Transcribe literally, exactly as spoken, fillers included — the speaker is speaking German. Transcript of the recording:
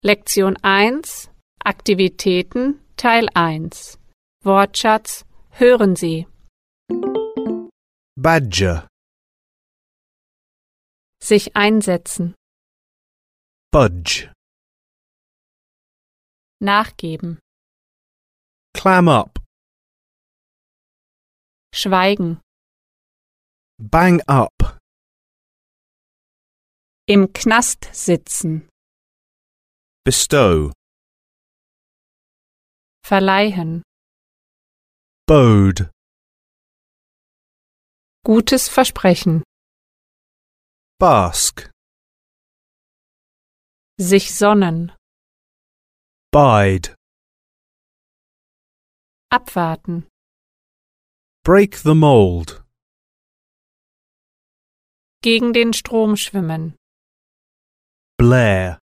Lektion eins Aktivitäten Teil eins Wortschatz hören Sie. Badger, Sich einsetzen. budge, Nachgeben. clam up, Schweigen. bang up, Im Knast sitzen. bestow, Verleihen. bode, Gutes Versprechen. bask, Sich sonnen. bide, Abwarten. break the mold, Gegen den Strom schwimmen. blare,